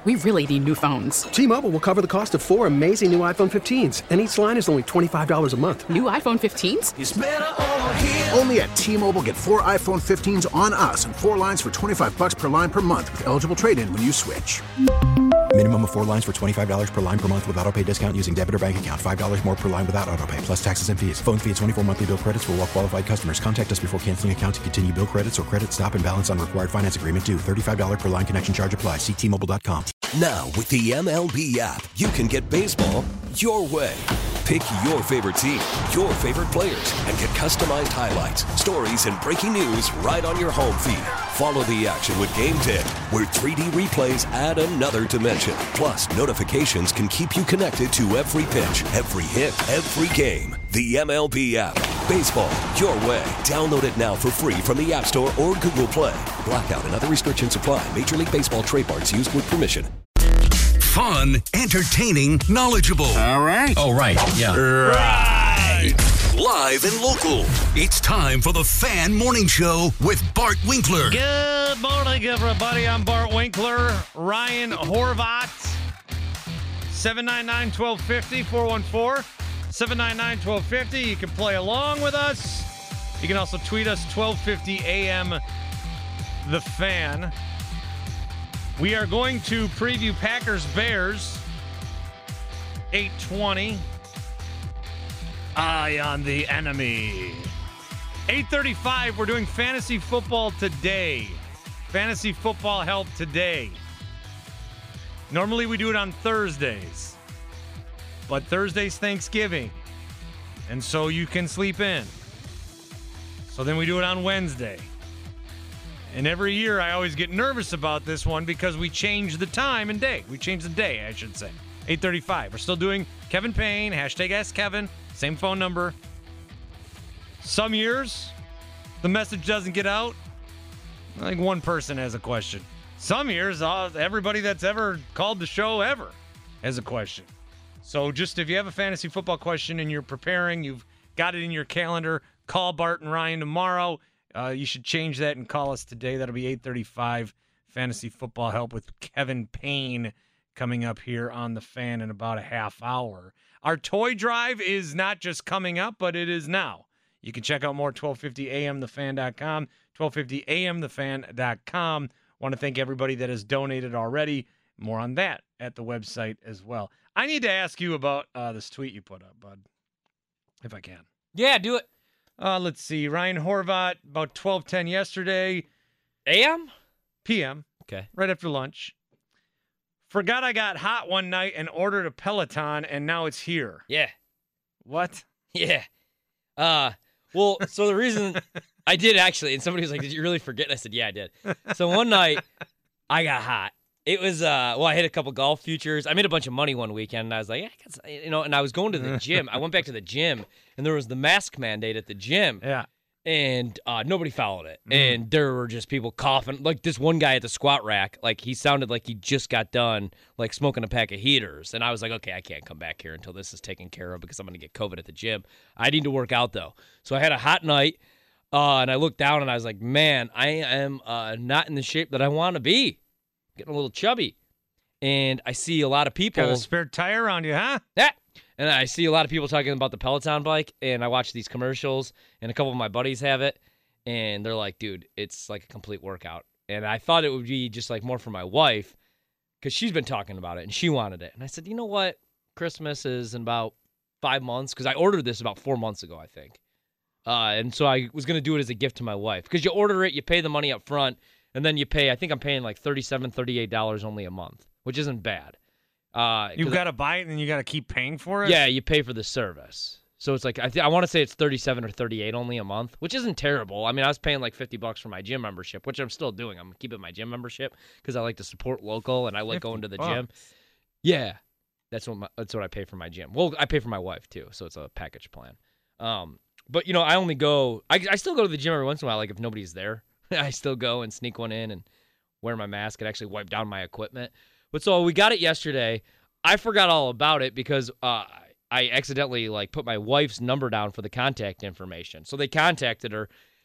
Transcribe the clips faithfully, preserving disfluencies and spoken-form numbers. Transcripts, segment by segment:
we really need new phones. T-Mobile will cover the cost of four amazing new iPhone fifteens, and each line is only twenty-five dollars a month. New iPhone fifteens? It's better over here. Only at T-Mobile, get four iPhone fifteens on us and four lines for twenty-five dollars per line per month with eligible trade-in when you switch. Minimum of four lines for twenty-five dollars per line per month with autopay discount using debit or bank account. five dollars more per line without autopay, plus taxes and fees. Phone fee at twenty-four monthly bill credits for well-qualified customers. Contact us before canceling account to continue bill credits or credit stop and balance on required finance agreement due. thirty-five dollars per line connection charge applies. See T Mobile dot com. Now, with the M L B app, you can get baseball your way. Pick your favorite team, your favorite players, and get customized highlights, stories, and breaking news right on your home feed. Follow the action with Game Day, where three D replays add another dimension. Plus, notifications can keep you connected to every pitch, every hit, every game. The M L B app. Baseball your way. Download it now for free from the App Store or Google Play. Blackout and other restrictions apply. Major League Baseball trademarks used with permission. Fun, entertaining, knowledgeable. All right. Oh, right. Yeah. Right. Live and local. It's time for the Fan Morning Show with Bart Winkler. Good morning, everybody. I'm Bart Winkler. Ryan Horvat. seven nine nine, one two five zero, four one four, seven nine nine, one two five zero. You can play along with us. You can also tweet us, twelve fifty A M, The Fan. We are going to preview Packers-Bears, eight twenty. Eye on the enemy. eight thirty-five, we're doing fantasy football today. Fantasy football help today. Normally we do it on Thursdays. But Thursday's Thanksgiving. And so you can sleep in. So then we do it on Wednesday. And every year I always get nervous about this one because we change the time and day. We change the day, I should say. eight thirty-five. We're still doing Kevin Payne, hashtag Ask Kevin, same phone number. Some years, the message doesn't get out. I think one person has a question. Some years, uh, everybody that's ever called the show ever has a question. So just if you have a fantasy football question and you're preparing, you've got it in your calendar, call Bart and Ryan tomorrow. Uh, you should change that and call us today. That'll be eight thirty-five. Fantasy football help with Kevin Payne coming up here on The Fan in about a half hour. Our toy drive is not just coming up, but it is now. You can check out more at twelve fifty A M the fan dot com, twelve fifty A M the fan dot com. Want to thank everybody that has donated already. More on that at the website as well. I need to ask you about uh, this tweet you put up, bud, if I can. Yeah, do it. Uh, let's see. Ryan Horvat, about twelve ten yesterday. A M? P M. Okay. Right after lunch. Forgot I got hot one night and ordered a Peloton, and now it's here. Yeah. What? Yeah. Uh, well, so the reason I did actually, and somebody was like, did you really forget? And I said, yeah, I did. So one night, I got hot. It was, uh, well, I hit a couple golf futures. I made a bunch of money one weekend, and I was like, yeah, I guess, you know, and I was going to the gym. I went back to the gym, and there was the mask mandate at the gym. Yeah. And uh, nobody followed it. Mm. And there were just people coughing. Like this one guy at the squat rack, like he sounded like he just got done, like smoking a pack of heaters. And I was like, okay, I can't come back here until this is taken care of because I'm going to get COVID at the gym. I need to work out, though. So I had a hot night, uh, and I looked down, and I was like, man, I am uh, not in the shape that I want to be. Getting a little chubby. And I see a lot of people. Got a spare tire on you, huh? Yeah. And I see a lot of people talking about the Peloton bike, and I watch these commercials, and a couple of my buddies have it, and they're like, dude, it's like a complete workout. And I thought it would be just like more for my wife, because she's been talking about it, and she wanted it. And I said, you know what? Christmas is in about five months, because I ordered this about four months ago, I think. Uh, and so I was going to do it as a gift to my wife, because you order it, you pay the money up front, and then you pay, I think I'm paying like thirty-seven dollars, thirty-eight dollars only a month, which isn't bad. Uh, You've got to buy it, and then you got to keep paying for it? Yeah, you pay for the service. So it's like, I, th- I want to say it's thirty-seven or thirty-eight only a month, which isn't terrible. I mean, I was paying like fifty bucks for my gym membership, which I'm still doing. I'm keeping my gym membership because I like to support local, and I like going to the bucks. gym. Yeah, that's what my, that's what I pay for my gym. Well, I pay for my wife, too, so it's a package plan. Um, but, you know, I only go, I, I still go to the gym every once in a while, like if nobody's there. I still go and sneak one in and wear my mask and actually wipe down my equipment. But so we got it yesterday. I forgot all about it because uh, I accidentally like put my wife's number down for the contact information. So they contacted her,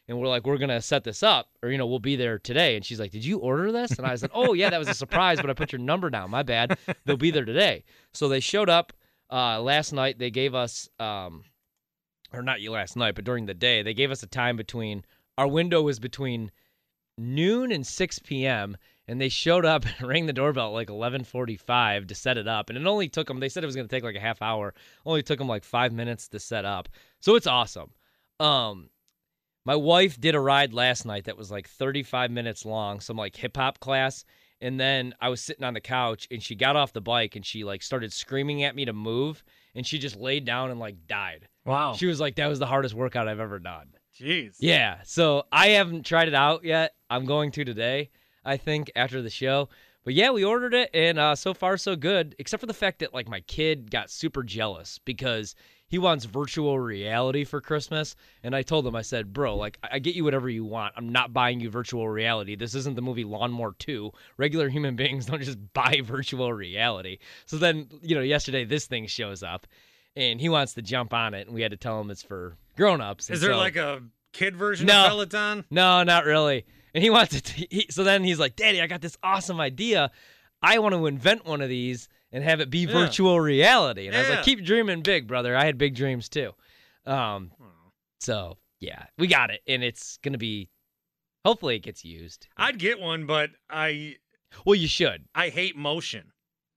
and we're like, we're going to set this up, or, you know, we'll be there today. And she's like, did you order this? And I said, oh, yeah, that was a surprise, but I put your number down. My bad. They'll be there today. So they showed up uh, last night. They gave us, um, or not last night, but during the day, they gave us a time between, our window was between noon and six p.m., and they showed up and rang the doorbell at like eleven forty-five to set it up. And it only took them, they said it was going to take like a half hour. Only took them like five minutes to set up. So it's awesome. Um, my wife did a ride last night that was like thirty-five minutes long, some like hip hop class. And then I was sitting on the couch and she got off the bike and she like started screaming at me to move. And she just laid down and like died. Wow. She was like, that was the hardest workout I've ever done. Jeez. Yeah. So I haven't tried it out yet. I'm going to today, I think, after the show. But yeah, we ordered it, and uh, so far so good, except for the fact that like my kid got super jealous because he wants virtual reality for Christmas. And I told him, I said, bro, like I get you whatever you want. I'm not buying you virtual reality. This isn't the movie Lawnmower two. Regular human beings don't just buy virtual reality. So then, you know, yesterday this thing shows up, and he wants to jump on it, and we had to tell him it's for grown-ups. Is there so, like a kid version no, of Peloton? No, not really. And he wants to. He, so then he's like, Daddy, I got this awesome idea. I want to invent one of these and have it be Yeah. virtual reality. And I was Yeah. like, keep dreaming big, brother. I had big dreams too. Um, so yeah, we got it, and it's gonna be. Hopefully, it gets used. I'd get one, but I Well, you should. I hate motion.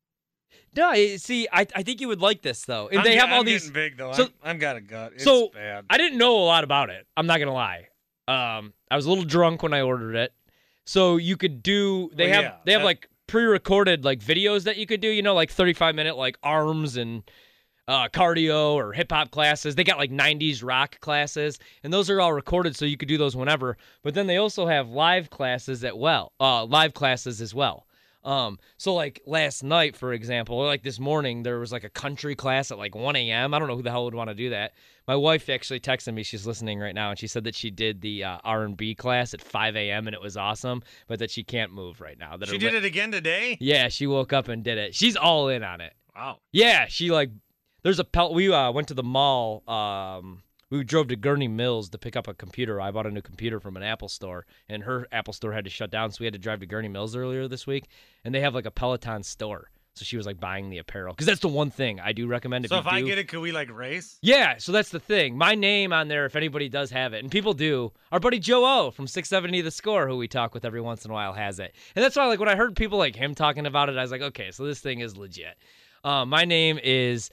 No, I- see, I I think you would like this though, and I'm they get- have all I'm these. getting big though. So- I'm, I've got a gut. It's so bad. I didn't know a lot about it. I'm not gonna lie. Um, I was a little drunk when I ordered it. So you could do. They Oh, have yeah, they have that- like pre-recorded like videos that you could do. You know, like thirty-five minute like arms and uh, cardio or hip hop classes. They got like nineties rock classes, and those are all recorded, so you could do those whenever. But then they also have live classes at well, uh, live classes as well. Um, so like last night, for example, or like this morning, there was like a country class at like one a.m. I don't know who the hell would want to do that. My wife actually texted me. She's listening right now, and she said that she did the uh, R and B class at five a.m. and it was awesome, but that she can't move right now. That She her did li- it again today? Yeah, she woke up and did it. She's all in on it. Wow. Yeah, she like. There's a pel- we uh, went to the mall. Um, we drove to Gurney Mills to pick up a computer. I bought a new computer from an Apple store, and her Apple store had to shut down, so we had to drive to Gurney Mills earlier this week. And they have like a Peloton store, so she was like buying the apparel because that's the one thing I do recommend. If So you if I do- get it, could we like race? Yeah, so that's the thing. My name on there, if anybody does have it, and people do. Our buddy Joe O from six seventy The Score, who we talk with every once in a while, has it. And that's why, like, when I heard people like him talking about it, I was like, okay, so this thing is legit. Uh, my name is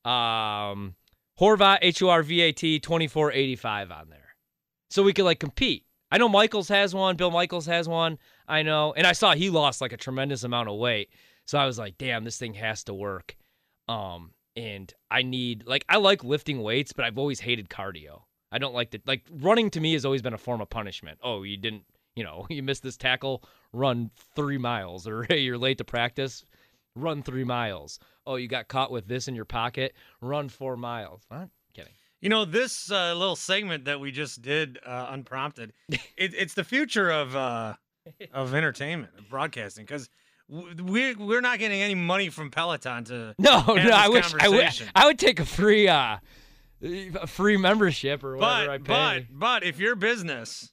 um, Horvat, H O R V A T, twenty-four eighty-five on there. So we could, like, compete. I know Michaels has one. Bill Michaels has one. I know. And I saw he lost, like, a tremendous amount of weight. So I was like, damn, this thing has to work. Um, and I need, like, I like lifting weights, but I've always hated cardio. I don't like the, like, running to me has always been a form of punishment. Oh, you didn't, you know, you missed this tackle, run three miles. Or, hey, you're late to practice, run three miles. Oh, you got caught with this in your pocket, run four miles. What? Kidding. You know, this uh, little segment that we just did uh, unprompted, it, it's the future of uh, of entertainment, of broadcasting, because we're, we're not getting any money from Peloton to No, have no, this I wish I would, conversation. I would take a free, uh, a free membership or whatever I But, pay. but, but if your business,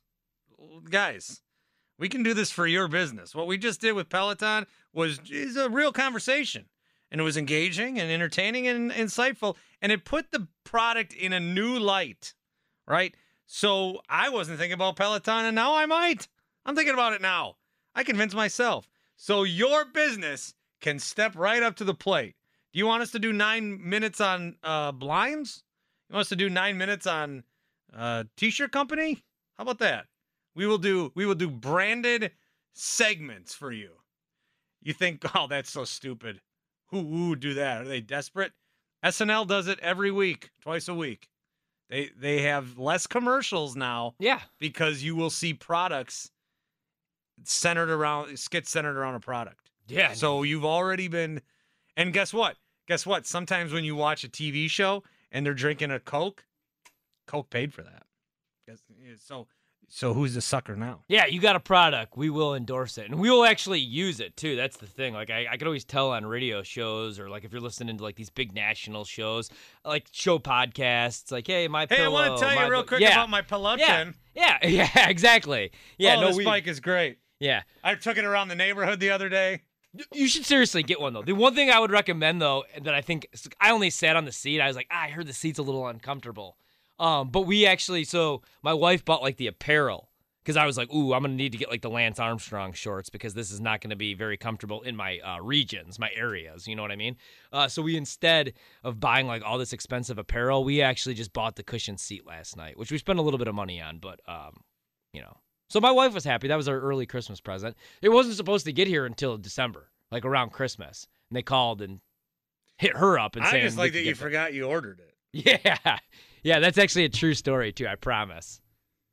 guys, we can do this for your business. What we just did with Peloton was is a real conversation. And it was engaging and entertaining and insightful. And it put the product in a new light, right? So I wasn't thinking about Peloton, and now I might. I'm thinking about it now. I convinced myself. So your business can step right up to the plate. Do you want us to do nine minutes on uh, blinds? You want us to do nine minutes on uh, t-shirt company? How about that? We will do we will do branded segments for you. You think, oh, that's so stupid. Who, who would do that? Are they desperate? S N L does it every week, twice a week. They they have less commercials now. Yeah. Because you will see products centered around skits centered around a product. Yeah. So you've already been, and guess what? Guess what? Sometimes when you watch a T V show and they're drinking a Coke, Coke paid for that. So So who's the sucker now? Yeah, you got a product. We will endorse it. And we will actually use it, too. That's the thing. Like, I, I could always tell on radio shows or, like, if you're listening to, like, these big national shows, like show podcasts, like, hey, my Hey, pillow. I want to tell my you real bo- quick yeah. about my pillow Yeah, tin. yeah, yeah, exactly. Yeah, oh, no, this we, bike is great. Yeah. I took it around the neighborhood the other day. You should seriously get one, though. The one thing I would recommend, though, that I think I only sat on the seat. I was like, ah, I heard the seat's a little uncomfortable. Um, but we actually, so my wife bought, like, the apparel. Because I was like, ooh, I'm going to need to get, like, the Lance Armstrong shorts because this is not going to be very comfortable in my uh, regions, my areas. You know what I mean? Uh, so we, instead of buying, like, all this expensive apparel, we actually just bought the cushion seat last night, which we spent a little bit of money on. But, um, you know. So my wife was happy. That was our early Christmas present. It wasn't supposed to get here until December, like around Christmas. And they called and hit her up and I saying, just like we that could you get that. forgot you ordered it. Yeah. Yeah, that's actually a true story, too. I promise.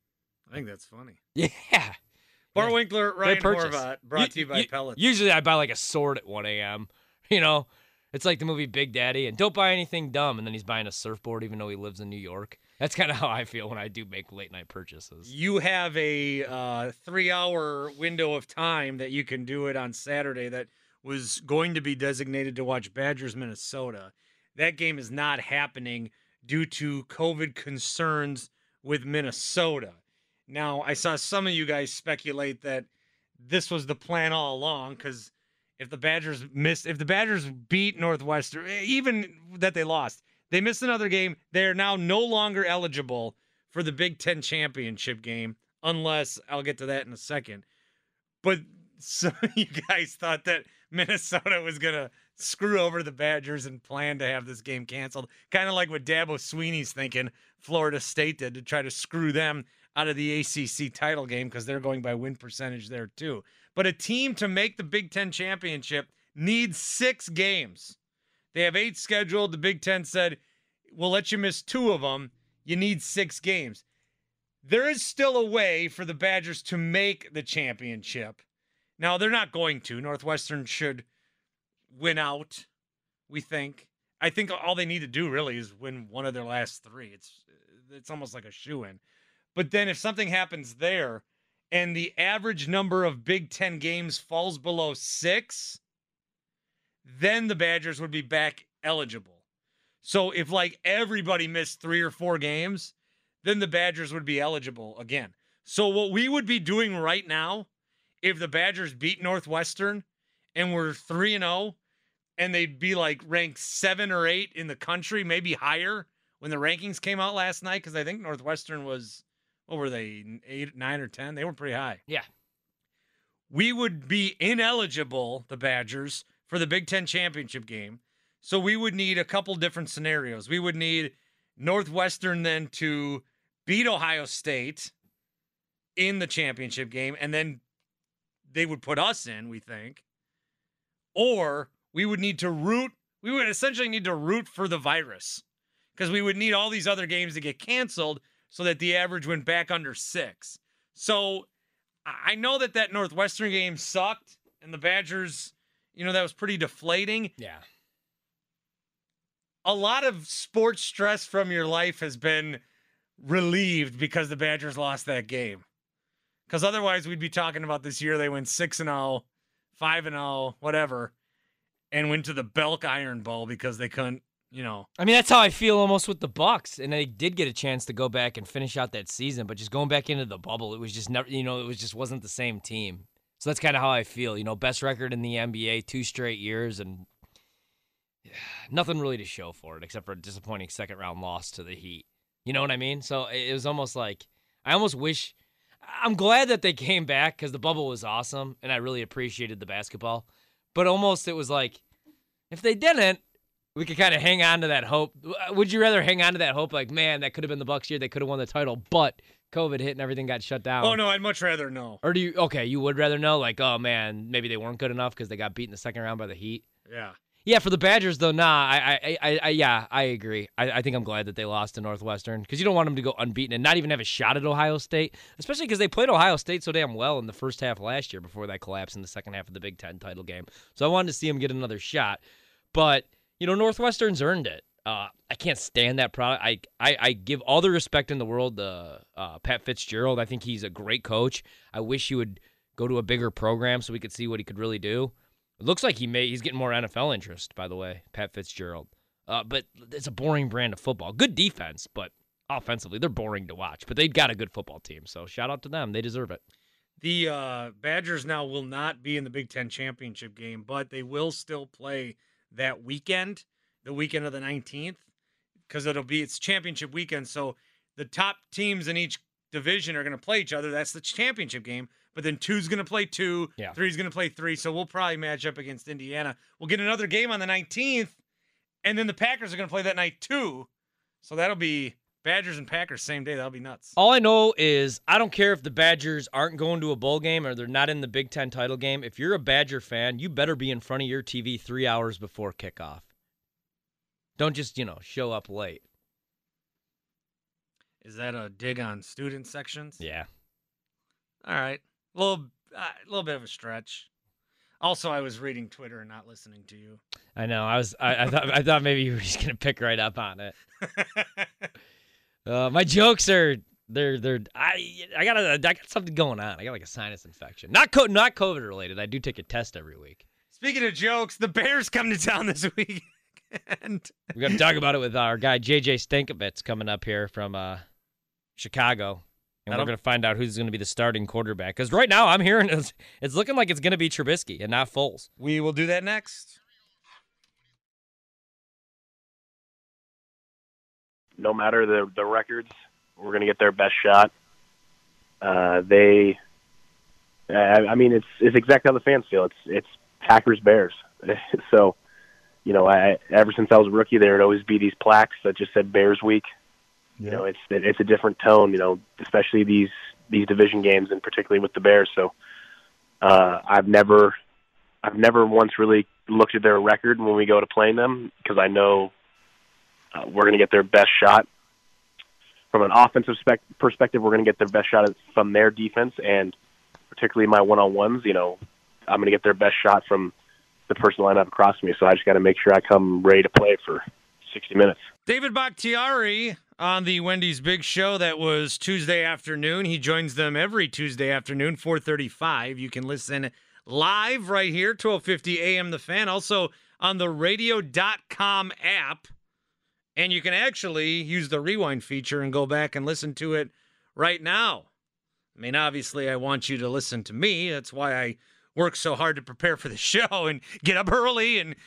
I think that's funny. Yeah. Bart Yeah. Winkler, Great Ryan purchase. Horvat, brought to you by u- Pellets. Usually I buy like a sword at one a.m. You know, it's like the movie Big Daddy, and don't buy anything dumb. And then he's buying a surfboard even though he lives in New York. That's kind of how I feel when I do make late night purchases. You have a uh, three-hour window of time that you can do it on Saturday that was going to be designated to watch Badgers, Minnesota. That game is not happening due to COVID concerns with Minnesota. Now, I saw some of you guys speculate that this was the plan all along because if the Badgers missed, if the Badgers beat Northwestern, even that they lost, they missed another game. They're now no longer eligible for the Big Ten championship game, unless I'll get to that in a second. But some of you guys thought that Minnesota was going to screw over the Badgers and plan to have this game canceled, kind of like what Dabo Sweeney's thinking Florida State did to try to screw them out of the A C C title game because they're going by win percentage there too. But a team to make the Big Ten championship needs six games. They have eight scheduled. The Big Ten said, we'll let you miss two of them. You need six games. There is still a way for the Badgers to make the championship. Now, they're not going to. Northwestern should win out, we think. I think all they need to do really is win one of their last three. It's it's almost like a shoo-in. But then if something happens there and the average number of Big Ten games falls below six, then the Badgers would be back eligible. So if like everybody missed three or four games, then the Badgers would be eligible again. So what we would be doing right now, if the Badgers beat Northwestern and we're three and oh, and they'd be like ranked seven or eight in the country, maybe higher when the rankings came out last night, because I think Northwestern was, what were they, eight, nine, or ten? They were pretty high. Yeah. We would be ineligible, the Badgers, for the Big Ten championship game. So we would need a couple different scenarios. We would need Northwestern then to beat Ohio State in the championship game, and then they would put us in, we think. Or we would need to root, we would essentially need to root for the virus, because we would need all these other games to get canceled so that the average went back under six. So I know that that Northwestern game sucked, and the Badgers, you know, that was pretty deflating. Yeah. A lot of sports stress from your life has been relieved because the Badgers lost that game. Because otherwise we'd be talking about this year they went six and oh, five and oh, whatever, and went to the Belk Iron Bowl because they couldn't, you know. I mean, that's how I feel almost with the Bucks, and they did get a chance to go back and finish out that season, but just going back into the bubble, it was just never, you know, it was just wasn't the same team. So that's kind of how I feel. You know, best record in the N B A, two straight years, and nothing really to show for it except for a disappointing second round loss to the Heat. You know what I mean? So it was almost like, I almost wish, I'm glad that they came back because the bubble was awesome, and I really appreciated the basketball. But almost it was like, if they didn't, we could kind of hang on to that hope. Would you rather hang on to that hope, like, man, that could have been the Bucks year, they could have won the title, but COVID hit and everything got shut down? Oh, no, I'd much rather know. Or do you, okay, you would rather know, like, oh, man, maybe they weren't good enough because they got beat in the second round by the Heat? Yeah. Yeah, for the Badgers, though, nah, I, I, I, I yeah, I agree. I, I think I'm glad that they lost to Northwestern because you don't want them to go unbeaten and not even have a shot at Ohio State, especially because they played Ohio State so damn well in the first half last year before that collapse in the second half of the Big Ten title game. So I wanted to see them get another shot. But, you know, Northwestern's earned it. Uh, I can't stand that product. I, I, I give all the respect in the world to uh, Pat Fitzgerald. I think he's a great coach. I wish he would go to a bigger program so we could see what he could really do. It looks like he may he's getting more N F L interest, by the way, Pat Fitzgerald. Uh, but it's a boring brand of football. Good defense, but offensively, they're boring to watch. But they've got a good football team, so shout out to them. They deserve it. The uh, Badgers now will not be in the Big Ten championship game, but they will still play that weekend, the weekend of the nineteenth, because it'll be it's championship weekend. So the top teams in each division are going to play each other. That's the championship game. But then two's going to play two, yeah. three's going to play three. So we'll probably match up against Indiana. We'll get another game on the nineteenth, and then the Packers are going to play that night too. So that'll be Badgers and Packers same day. That'll be nuts. All I know is I don't care if the Badgers aren't going to a bowl game or they're not in the Big Ten title game. If you're a Badger fan, you better be in front of your T V three hours before kickoff. Don't just, you know, show up late. Is that a dig on student sections? Yeah. All right. A little, uh, a little bit of a stretch. Also, I was reading Twitter and not listening to you. I know. I was. I, I thought. I thought maybe you were just gonna pick right up on it. uh, my jokes are. They're. They're. I. I got. A, I got something going on. I got like a sinus infection. Not co- Not COVID related. I do take a test every week. Speaking of jokes, the Bears come to town this week, and we're gonna talk about it with our guy J J Stankovitz coming up here from uh, Chicago. And we're going to find out who's going to be the starting quarterback. Because right now, I'm hearing it's, it's looking like it's going to be Trubisky and not Foles. We will do that next. No matter the the records, we're going to get their best shot. Uh, they, I, I mean, it's it's exactly how the fans feel. It's it's Packers Bears. So, you know, I ever since I was a rookie, there would always be these plaques that just said Bears Week. You know, it's it's a different tone, you know, especially these these division games, and particularly with the Bears. So uh, I've never I've never once really looked at their record when we go to playing them, because I know uh, we're going to get their best shot. From an offensive spec- perspective, we're going to get their best shot from their defense, and particularly my one-on-ones, you know, I'm going to get their best shot from the person lined up across from me. So I just got to make sure I come ready to play for sixty minutes. David Bakhtiari on the Wendy's Big Show. That was Tuesday afternoon. He joins them every Tuesday afternoon, four thirty-five. You can listen live right here, twelve fifty A M The Fan. Also on the radio dot com app. And you can actually use the rewind feature and go back and listen to it right now. I mean, obviously, I want you to listen to me. That's why I work so hard to prepare for the show and get up early. And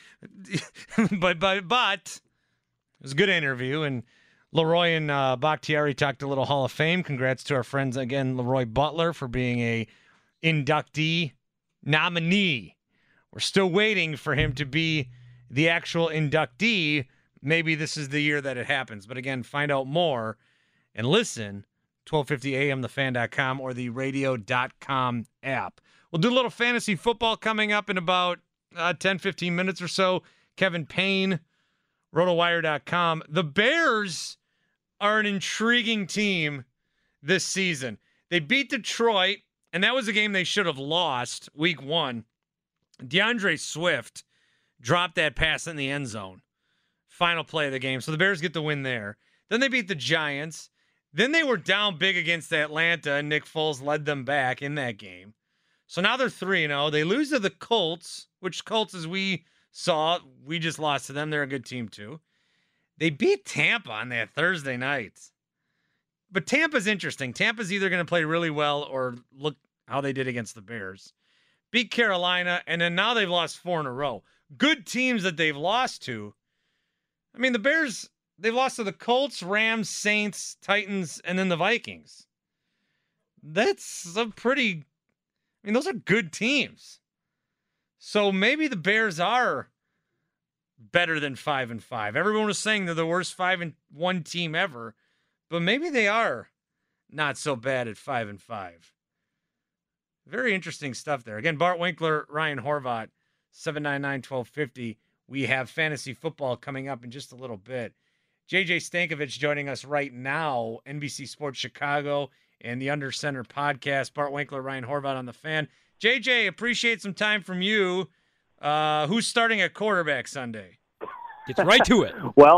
but but but it was a good interview, and Leroy and uh, Bakhtiari talked a little Hall of Fame. Congrats to our friends again, Leroy Butler, for being a inductee nominee. We're still waiting for him to be the actual inductee. Maybe this is the year that it happens. But again, find out more and listen, twelve fifty A M the fan dot com or the radio dot com app. We'll do a little fantasy football coming up in about uh, ten, fifteen minutes or so. Kevin Payne, rotowire dot com. The Bears are an intriguing team this season. They beat Detroit, and that was a game they should have lost week one. DeAndre Swift dropped that pass in the end zone. Final play of the game. So the Bears get the win there. Then they beat the Giants. Then they were down big against Atlanta, and Nick Foles led them back in that game. So now they're three and oh. They lose to the Colts, which Colts, as we saw, we just lost to them. They're a good team, too. They beat Tampa on that Thursday night. But Tampa's interesting. Tampa's either going to play really well or look how they did against the Bears. Beat Carolina, and then now they've lost four in a row. Good teams that they've lost to. I mean, the Bears, they've lost to the Colts, Rams, Saints, Titans, and then the Vikings. That's a pretty, I mean, those are good teams. So maybe the Bears are better than five and five. Everyone was saying they're the worst five and one team ever, but maybe they are not so bad at five and five. Very interesting stuff there. Again, Bart Winkler, Ryan Horvat, seven nine nine, twelve fifty. We have fantasy football coming up in just a little bit. J J Stankovitz joining us right now, N B C Sports Chicago and the Under Center podcast. Bart Winkler, Ryan Horvat on the Fan. J J, appreciate some time from you. Uh, who's starting at quarterback Sunday? Gets right to it. Well,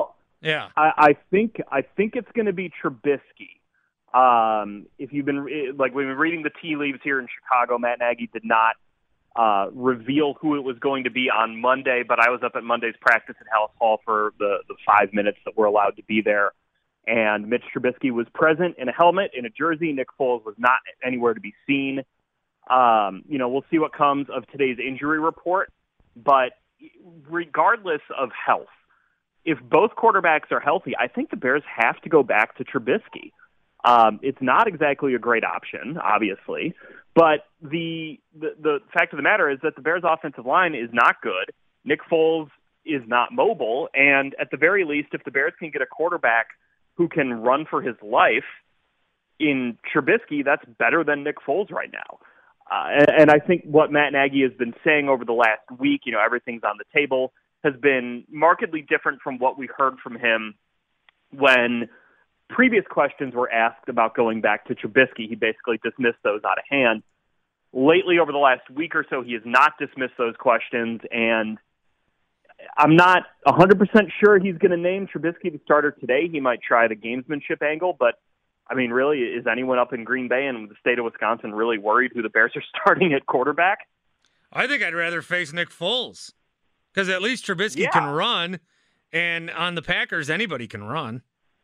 Yeah. I, I think I think it's going to be Trubisky. Um, if you've been like we've been reading the tea leaves here in Chicago, Matt Nagy did not uh, reveal who it was going to be on Monday, but I was up at Monday's practice at Hallis Hall for the, the five minutes that we're allowed to be there. And Mitch Trubisky was present in a helmet, in a jersey. Nick Foles was not anywhere to be seen. Um, you know, we'll see what comes of today's injury report. But regardless of health, if both quarterbacks are healthy, I think the Bears have to go back to Trubisky. Um, it's not exactly a great option, obviously. But the, the the fact of the matter is that the Bears' offensive line is not good. Nick Foles is not mobile. And at the very least, if the Bears can get a quarterback who can run for his life in Trubisky, that's better than Nick Foles right now. Uh, and, and I think what Matt Nagy has been saying over the last week, you know, everything's on the table, has been markedly different from what we heard from him when previous questions were asked about going back to Trubisky. He basically dismissed those out of hand. Lately, over the last week or so, he has not dismissed those questions, and I'm not one hundred percent sure he's going to name Trubisky the starter today. He might try the gamesmanship angle, but, I mean, really, is anyone up in Green Bay and the state of Wisconsin really worried who the Bears are starting at quarterback? I think I'd rather face Nick Foles because at least Trubisky yeah. can run, and on the Packers, anybody can run.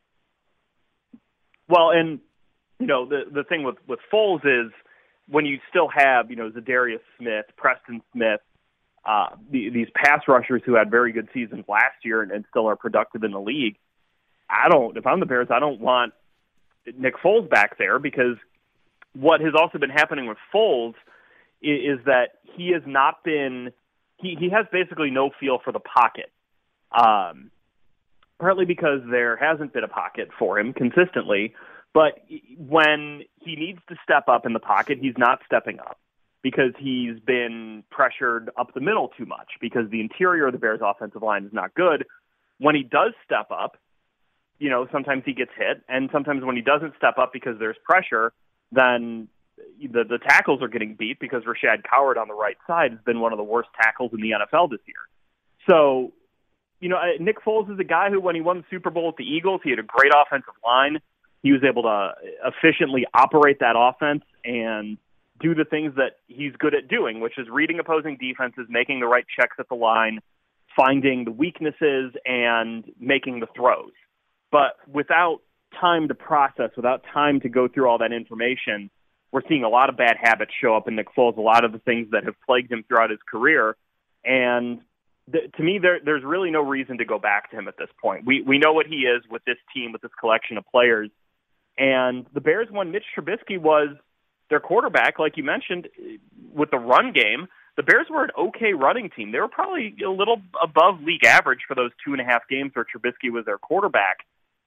Well, and, you know, the, the thing with, with Foles is when you still have, you know, Zadarius Smith, Preston Smith, Uh, the, these pass rushers who had very good seasons last year and, and still are productive in the league. I don't, if I'm the Bears, I don't want Nick Foles back there because what has also been happening with Foles is, is that he has not been, he, he has basically no feel for the pocket. Um, partly because there hasn't been a pocket for him consistently, but when he needs to step up in the pocket, he's not stepping up, because he's been pressured up the middle too much, because the interior of the Bears' offensive line is not good. When he does step up, you know, sometimes he gets hit, and sometimes when he doesn't step up because there's pressure, then the, the tackles are getting beat, because Rashad Coward on the right side has been one of the worst tackles in the N F L this year. So, you know, Nick Foles is a guy who, when he won the Super Bowl with the Eagles, he had a great offensive line. He was able to efficiently operate that offense and do the things that he's good at doing, which is reading opposing defenses, making the right checks at the line, finding the weaknesses, and making the throws. But without time to process, without time to go through all that information, we're seeing a lot of bad habits show up in Nick Foles, a lot of the things that have plagued him throughout his career. And th- to me, there, there's really no reason to go back to him at this point. We we know what he is with this team, with this collection of players. And the Bears, when Mitch Trubisky was their quarterback, like you mentioned, with the run game, the Bears were an okay running team. They were probably a little above league average for those two and a half games where Trubisky was their quarterback.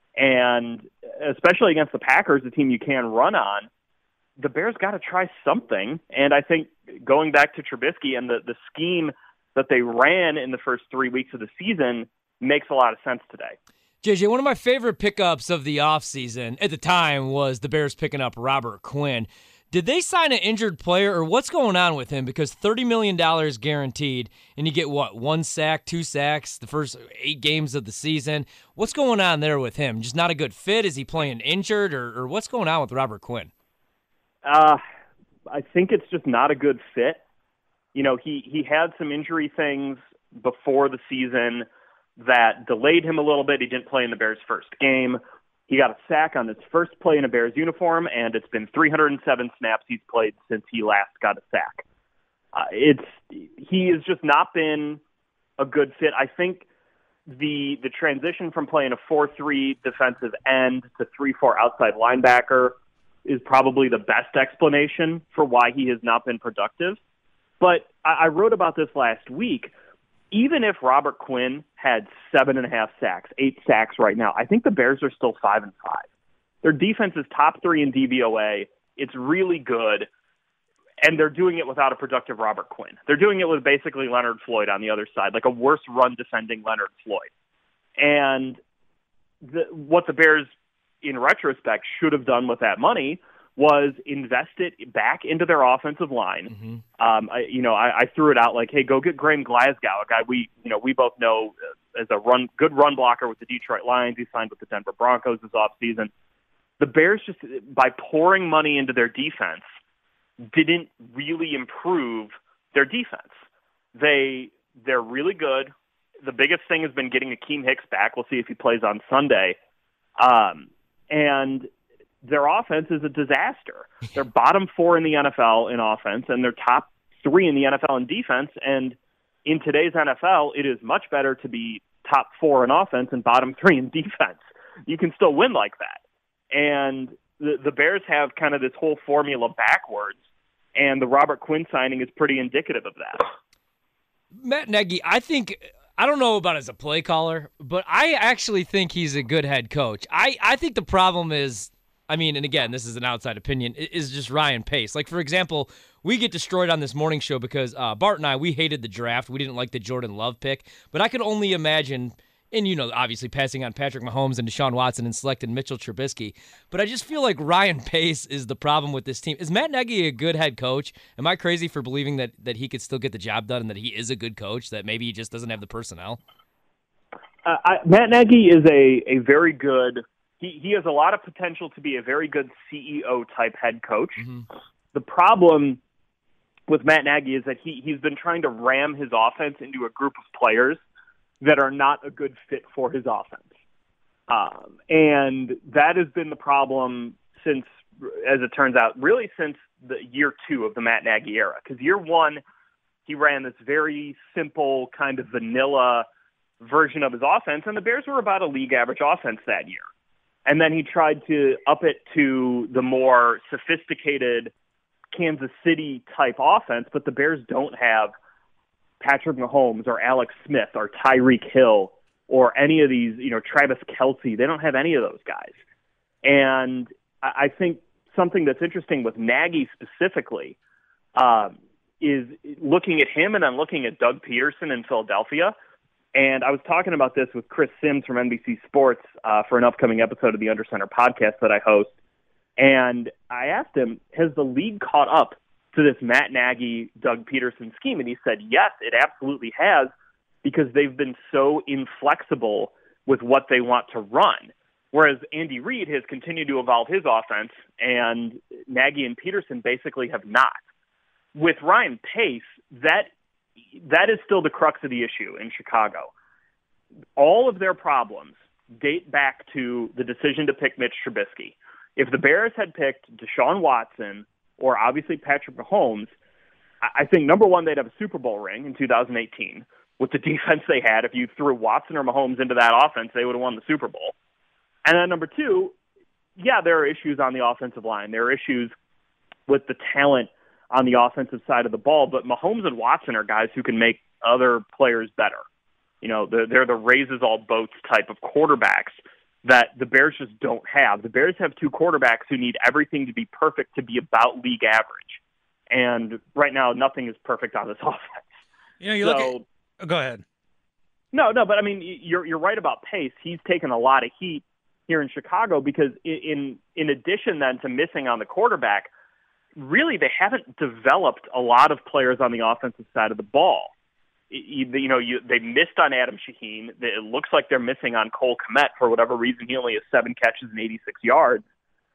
And especially against the Packers, the team you can run on, the Bears got to try something. And I think going back to Trubisky and the, the scheme that they ran in the first three weeks of the season makes a lot of sense today. J J, one of my favorite pickups of the offseason at the time was the Bears picking up Robert Quinn. Did they sign an injured player, or what's going on with him? Because thirty million dollars guaranteed, and you get, what, one sack, two sacks the first eight games of the season. What's going on there with him? Just not a good fit? Is he playing injured, or, or what's going on with Robert Quinn? Uh, I think it's just not a good fit. You know, he, he had some injury things before the season that delayed him a little bit. He didn't play in the Bears' first game. He got a sack on his first play in a Bears uniform, and it's been three hundred seven snaps he's played since he last got a sack. Uh, it's he has just not been a good fit. I think the the transition from playing a four three defensive end to three four outside linebacker is probably the best explanation for why he has not been productive. But I, I wrote about this last week. Even if Robert Quinn had seven and a half sacks, eight sacks right now, I think the Bears are still five and five. Their defense is top three in D V O A. It's really good, and they're doing it without a productive Robert Quinn. They're doing it with basically Leonard Floyd on the other side, like a worse run defending Leonard Floyd. And the, what the Bears, in retrospect, should have done with that money was invest it back into their offensive line. Mm-hmm. Um, I, you know, I, I threw it out like, hey, go get Graham Glasgow, a guy we, you know, we both know as a run good run blocker with the Detroit Lions. He signed with the Denver Broncos this offseason. The Bears just, by pouring money into their defense, didn't really improve their defense. They, they're really good. The biggest thing has been getting Akeem Hicks back. We'll see if he plays on Sunday. Um, and their offense is a disaster. They're bottom four in the N F L in offense, and they're top three in the N F L in defense. And in today's N F L, it is much better to be top four in offense and bottom three in defense. You can still win like that. And the, the Bears have kind of this whole formula backwards, and the Robert Quinn signing is pretty indicative of that. Matt Nagy, I think, I don't know about as a play caller, but I actually think he's a good head coach. I, I think the problem is, I mean, and again, this is an outside opinion, is just Ryan Pace. Like, for example, we get destroyed on this morning show because uh, Bart and I, we hated the draft. We didn't like the Jordan Love pick, but I could only imagine, and, you know, obviously passing on Patrick Mahomes and Deshaun Watson and selecting Mitchell Trubisky. But I just feel like Ryan Pace is the problem with this team. Is Matt Nagy a good head coach? Am I crazy for believing that, that he could still get the job done and that he is a good coach, that maybe he just doesn't have the personnel? Uh, I, Matt Nagy is a, a very good he, – he has a lot of potential to be a very good C E O-type head coach. Mm-hmm. The problem with Matt Nagy is that he, he's been trying to ram his offense into a group of players that are not a good fit for his offense. Um, and that has been the problem since, as it turns out, really since the year two of the Matt Nagy era. Because year one, he ran this very simple, kind of vanilla version of his offense, and the Bears were about a league average offense that year. And then he tried to up it to the more sophisticated Kansas City type offense, but the Bears don't have Patrick Mahomes or Alex Smith or Tyreek Hill or any of these, you know, Travis Kelce. They don't have any of those guys. And I think something that's interesting with Nagy specifically um, is looking at him and then looking at Doug Peterson in Philadelphia. And I was talking about this with Chris Sims from N B C Sports uh, for an upcoming episode of the Under Center podcast that I host. And I asked him, has the league caught up to this Matt Nagy, Doug Peterson scheme? And he said, yes, it absolutely has, because they've been so inflexible with what they want to run. Whereas Andy Reid has continued to evolve his offense, and Nagy and Peterson basically have not. With Ryan Pace, that that is still the crux of the issue in Chicago. All of their problems date back to the decision to pick Mitch Trubisky. If the Bears had picked Deshaun Watson or obviously Patrick Mahomes, I think, number one, they'd have a Super Bowl ring in two thousand eighteen with the defense they had. If you threw Watson or Mahomes into that offense, they would have won the Super Bowl. And then number two, yeah, there are issues on the offensive line. There are issues with the talent on the offensive side of the ball, but Mahomes and Watson are guys who can make other players better. You know, they're, they're the raises all boats type of quarterbacks that the Bears just don't have. The Bears have two quarterbacks who need everything to be perfect to be about league average. And right now, nothing is perfect on this offense. You know, you so, look at... Oh, go ahead. No, no, but I mean, you're you're right about Pace. He's taken a lot of heat here in Chicago because in in addition then to missing on the quarterback, really they haven't developed a lot of players on the offensive side of the ball. You, you know, you, they missed on Adam Shaheen. It looks like they're missing on Cole Kmet for whatever reason. He only has seven catches and eighty-six yards.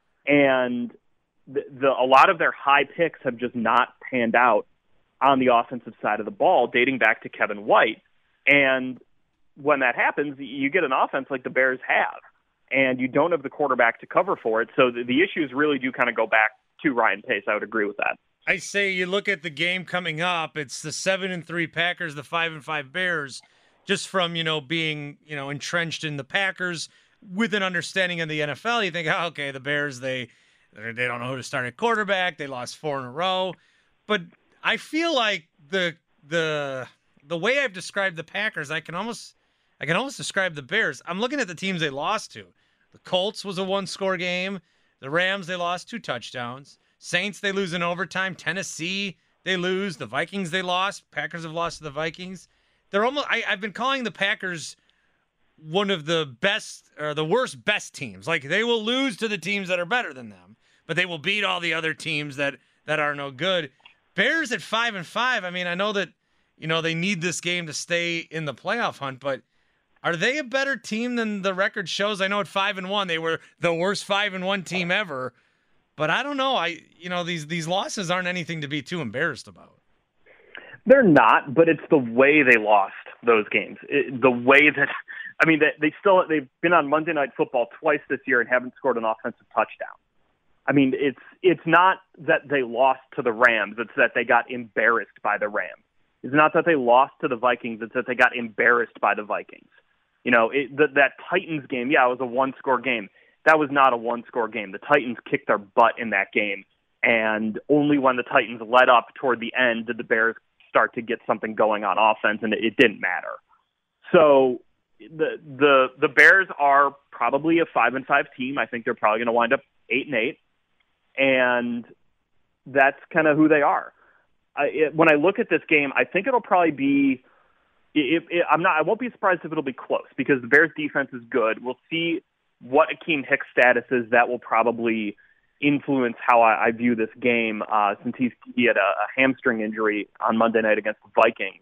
And the, the, a lot of their high picks have just not panned out on the offensive side of the ball, dating back to Kevin White. And when that happens, you get an offense like the Bears have, and you don't have the quarterback to cover for it. So the, the issues really do kind of go back to Ryan Pace. I would agree with that. I say you look at the game coming up, it's the seven and three Packers, the five and five Bears, just from, you know, being, you know, entrenched in the Packers with an understanding of the N F L. You think, oh, okay, the Bears, they they don't know who to start at quarterback. They lost four in a row. But I feel like the the the way I've described the Packers, I can almost I can almost describe the Bears. I'm looking at the teams they lost to. The Colts was a one-score game. The Rams, they lost two touchdowns. Saints, they lose in overtime. Tennessee, they lose. The Vikings, they lost. Packers have lost to the Vikings. They're almost. I, I've been calling the Packers one of the best or the worst best teams. Like, they will lose to the teams that are better than them, but they will beat all the other teams that that are no good. Bears at five and five. I mean, I know that, you know, they need this game to stay in the playoff hunt, but Are they a better team than the record shows? I know at five and one they were the worst five and one team ever, but I don't know. I you know these these losses aren't anything to be too embarrassed about. They're not, but it's the way they lost those games. It, the way that I mean, they, they still they've been on Monday Night Football twice this year and haven't scored an offensive touchdown. I mean, it's it's not that they lost to the Rams; it's that they got embarrassed by the Rams. It's not that they lost to the Vikings; it's that they got embarrassed by the Vikings. You know, it, the, that Titans game, yeah, it was a one-score game. That was not a one-score game. The Titans kicked their butt in that game, and only when the Titans let up toward the end did the Bears start to get something going on offense, and it, it didn't matter. So the the the Bears are probably a five and five team. I think they're probably going to wind up eight and eight, and that's kind of who they are. I, it, when I look at this game, I think it'll probably be. It, it, I'm not. I won't be surprised if it'll be close because the Bears' defense is good. We'll see what Akeem Hicks' status is. That will probably influence how I, I view this game uh, since he's, he had a, a hamstring injury on Monday night against the Vikings.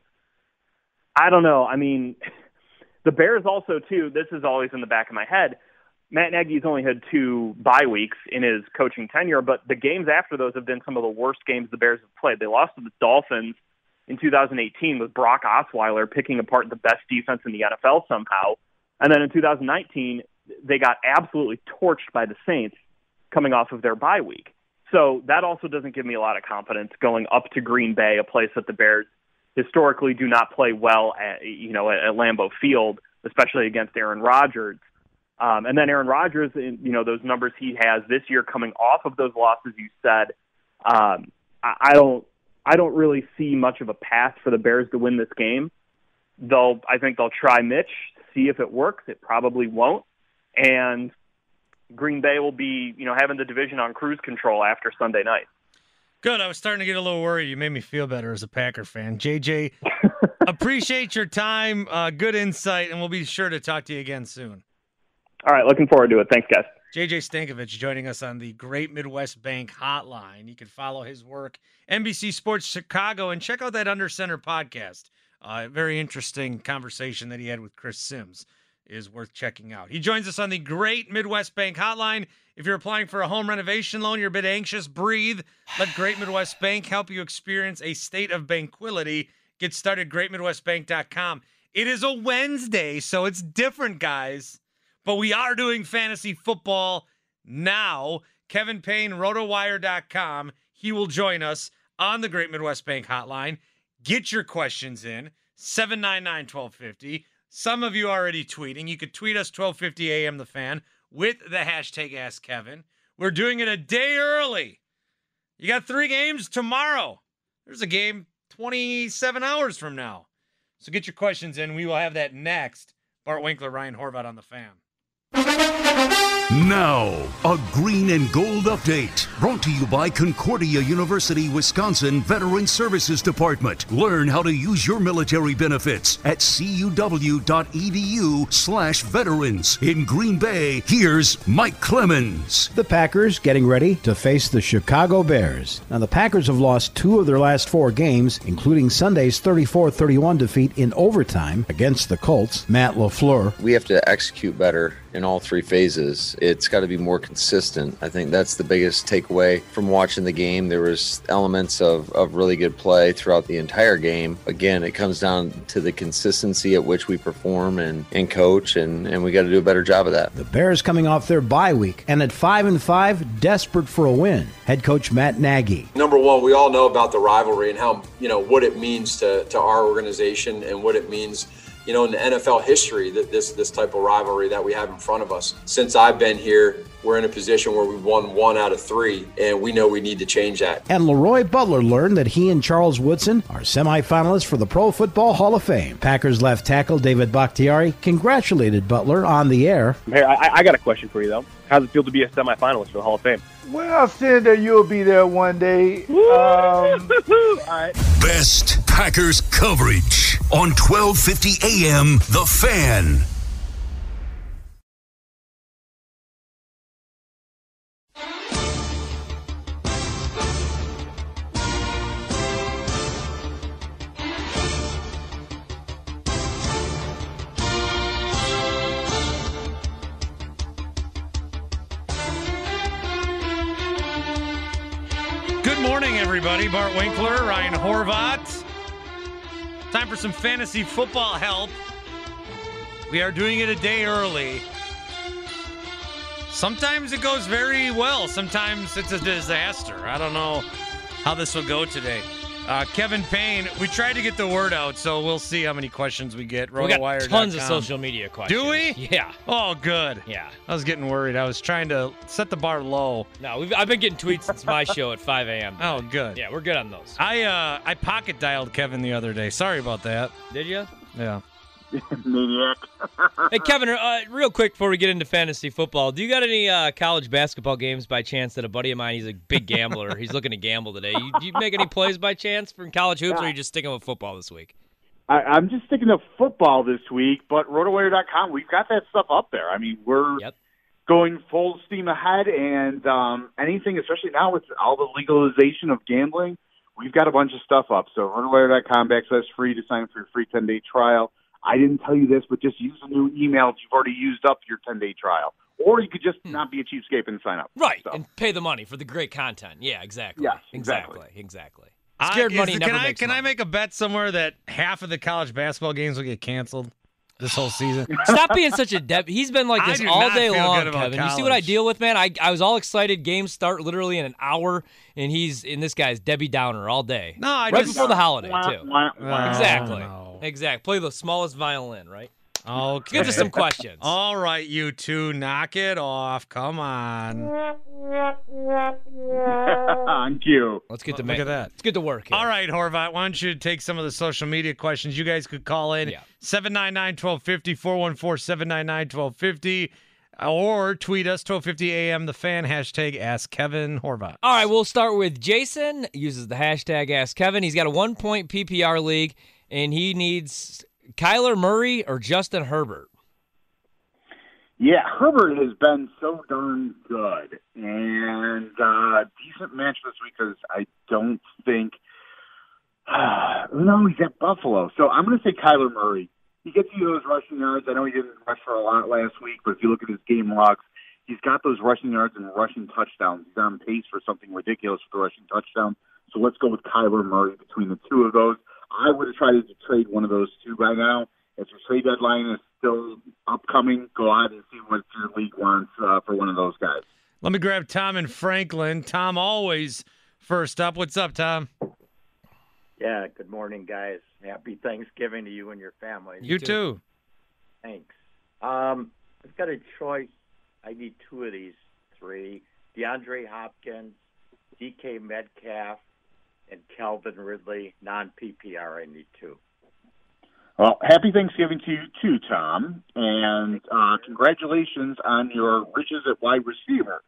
I don't know. I mean, the Bears also, too, this is always in the back of my head. Matt Nagy's only had two bye weeks in his coaching tenure, but the games after those have been some of the worst games the Bears have played. They lost to the Dolphins in two thousand eighteen with Brock Osweiler picking apart the best defense in the N F L somehow. And then in two thousand nineteen, they got absolutely torched by the Saints coming off of their bye week. So that also doesn't give me a lot of confidence going up to Green Bay, a place that the Bears historically do not play well at, you know, at, at Lambeau Field, especially against Aaron Rodgers. Um, and then Aaron Rodgers, you know, those numbers he has this year coming off of those losses you said, um, I, I don't I don't really see much of a path for the Bears to win this game. They'll, I think they'll try Mitch, see if it works. It probably won't. And Green Bay will be, you know, having the division on cruise control after Sunday night. Good. I was starting to get a little worried. You made me feel better as a Packer fan. J J, appreciate your time. Uh, good insight, and we'll be sure to talk to you again soon. All right. Looking forward to it. Thanks, guys. J J Stankovich joining us on the Great Midwest Bank Hotline. You can follow his work, N B C Sports Chicago, and check out that Under Center podcast. Uh, very interesting conversation that he had with Chris Sims is worth checking out. He joins us on the Great Midwest Bank Hotline. If you're applying for a home renovation loan, you're a bit anxious, breathe. Let Great Midwest Bank help you experience a state of banquility. Get started, great midwest bank dot com. It is a Wednesday, so it's different, guys. But we are doing fantasy football now. Kevin Payne, rotowire dot com. He will join us on the Great Midwest Bank Hotline. Get your questions in, seven nine nine, one two five zero. Some of you are already tweeting. You could tweet us twelve fifty A M The Fan with the hashtag Ask Kevin. We're doing it a day early. You got three games tomorrow. There's a game twenty-seven hours from now. So get your questions in. We will have that next. Bart Winkler, Ryan Horvat on The Fan. Now, a green and gold update brought to you by Concordia University, Wisconsin Veteran Services Department. Learn how to use your military benefits at cuw.edu slash veterans. In Green Bay, here's Mike Clemens. The Packers getting ready to face the Chicago Bears. Now, the Packers have lost two of their last four games, including Sunday's thirty-four thirty-one defeat in overtime against the Colts. Matt LaFleur. We have to execute better in all three phases. It's got to be more consistent. I think that's the biggest takeaway from watching the game. There was elements of, of really good play throughout the entire game. Again, it comes down to the consistency at which we perform and, and coach, and, and we got to do a better job of that. The Bears coming off their bye week, and at five and five, desperate for a win. Head coach Matt Nagy. Number one, we all know about the rivalry and how, you know, what it means to, to our organization and what it means, you know, in the N F L history, that this this type of rivalry that we have in front of us. Since I've been here, we're in a position where we've won one out of three, and we know we need to change that. And Leroy Butler learned that he and Charles Woodson are semifinalists for the Pro Football Hall of Fame. Packers left tackle David Bakhtiari congratulated Butler on the air. Hey, I, I got a question for you, though. How does it feel to be a semifinalist for the Hall of Fame? Well, Senator, you'll be there one day. Um, All right. Best Packers coverage on twelve fifty A M The Fan. everybody. Bart Winkler, Ryan Horvat. Time for some fantasy football help. We are doing it a day early. Sometimes it goes very well. Sometimes it's a disaster. I don't know how this will go today. Uh, Kevin Payne, we tried to get the word out, so we'll see how many questions we get. We got tons of social media questions. Do we? Yeah. Oh, good. Yeah. I was getting worried. I was trying to set the bar low. No, we've, I've been getting tweets since my show at five a.m. Oh, good. Yeah, we're good on those. I uh, I pocket dialed Kevin the other day. Sorry about that. Did you? Yeah. Maniac. Hey, Kevin, uh, real quick before we get into fantasy football, do you got any uh, college basketball games by chance that a buddy of mine, he's a big gambler, he's looking to gamble today. You, do you make any plays by chance from college hoops, or are you just sticking with football this week? I, I'm just sticking to football this week, but rotowire dot com, we've got that stuff up there. I mean, we're yep. going full steam ahead, and um, anything, especially now with all the legalization of gambling, we've got a bunch of stuff up. So rotowire dot com backslash free to sign up for your free ten-day trial. I didn't tell you this, but just use a new email if you've already used up your ten-day trial. Or you could just hmm. not be a cheapskate and sign up. Right, so. and pay the money for the great content. Yeah, exactly. Yes, exactly. exactly. Exactly. Uh, Scared money is, never can I, makes Can money. I make a bet somewhere that half of the college basketball games will get canceled this whole season? Stop being such a Deb. He's been like this I do all not day feel long, good about Kevin. You see what I college. deal with, man? I, I was all excited. Games start literally in an hour, and he's in this guy's Debbie Downer all day. No, I right just, before the holiday, Wah, too. wah, wah. Exactly. no. Exactly. Play the smallest violin, right? Okay. Get to some questions. All right, you two, knock it off. Come on. On cue. Let's get to Look make, at that. Let's get to work here. All right, Horvat, why don't you take some of the social media questions? You guys could call in Yeah. seven nine nine, one two five zero, four one four, seven nine nine, one two five zero, or tweet us, twelve fifty A M, the fan, hashtag Ask Kevin Horvat. All right, we'll start with Jason. Uses the hashtag Ask Kevin. He's got a one-point P P R league, and he needs Kyler Murray or Justin Herbert. Yeah, Herbert has been so darn good, and uh, decent match this week because I don't think uh, – no, he's at Buffalo. So I'm going to say Kyler Murray. He gets you those rushing yards. I know he didn't rush for a lot last week, but if you look at his game logs, he's got those rushing yards and rushing touchdowns. He's on pace for something ridiculous with the rushing touchdown. So let's go with Kyler Murray between the two of those. I would have tried to trade one of those two by now. If your trade deadline is still upcoming, go ahead and see what your league wants uh, for one of those guys. Let me grab Tom in Franklin. Tom always first up. What's up, Tom? Yeah, good morning, guys. Happy Thanksgiving to you and your family. You too. Thanks. Um, I've got a choice. I need two of these three. DeAndre Hopkins, D K Metcalf, and Calvin Ridley, non-P P R. I need two. Well, happy Thanksgiving to you too, Tom, and uh, congratulations on your riches at wide receiver.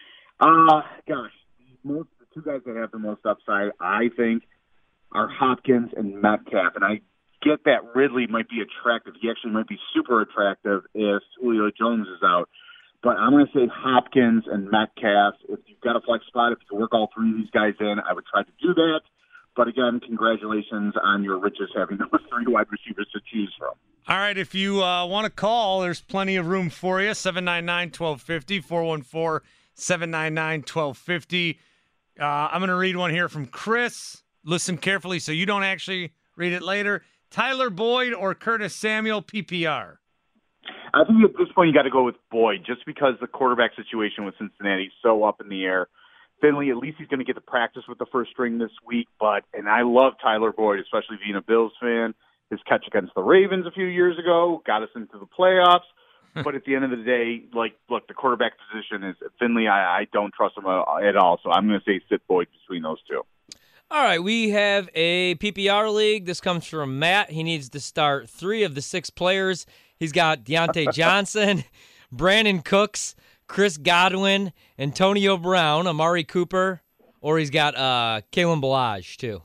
Uh, gosh, most the two guys that have the most upside, I think, are Hopkins and Metcalf, and I get that Ridley might be attractive. He actually might be super attractive if Julio Jones is out. But I'm going to say Hopkins and Metcalf. If you've got a flex spot, if you can work all three of these guys in, I would try to do that. But again, congratulations on your riches having those three wide receivers to choose from. All right, if you uh, want to call, there's plenty of room for you. seven nine nine, one two five zero, four one four, seven nine nine, one two five zero. Uh, I'm going to read one here from Chris. Listen carefully so you don't actually read it later. Tyler Boyd or Curtis Samuel, P P R? I think at this point you got to go with Boyd just because the quarterback situation with Cincinnati is so up in the air. Finley, at least he's going to get to practice with the first string this week. But and I love Tyler Boyd, especially being a Bills fan. His catch against the Ravens a few years ago got us into the playoffs. But at the end of the day, like, look, the quarterback position is Finley. I, I don't trust him at all. So I'm going to say sit Boyd between those two. All right, we have a P P R league. This comes from Matt. He needs to start three of the six players. He's got Deontay Johnson, Brandon Cooks, Chris Godwin, Antonio Brown, Amari Cooper, or he's got uh, Kalen Ballage, too.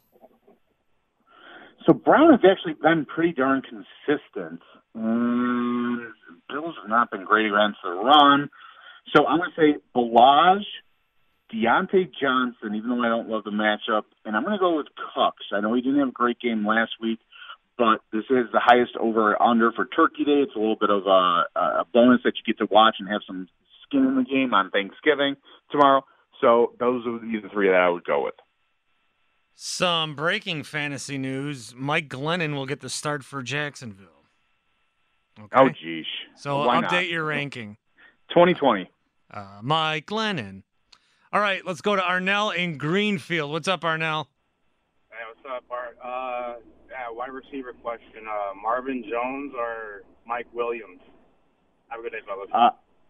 So Brown has actually been pretty darn consistent. Mm, Bills have not been great against the run. So I'm going to say Ballage, Deontay Johnson, even though I don't love the matchup, and I'm going to go with Cooks. I know he didn't have a great game last week, but this is the highest over under for Turkey Day. It's a little bit of a, a bonus that you get to watch and have some skin in the game on Thanksgiving tomorrow. So those would be the three that I would go with. Some breaking fantasy news. Mike Glennon will get the start for Jacksonville. Okay. Oh, geez. So Why update not? your ranking. twenty twenty. Uh, Mike Glennon. All right, let's go to Arnell in Greenfield. What's up, Arnell? Hey, what's up, Bart? Uh, yeah, wide receiver question. Uh, Marvin Jones or Mike Williams? Have a good day, fellas. Uh,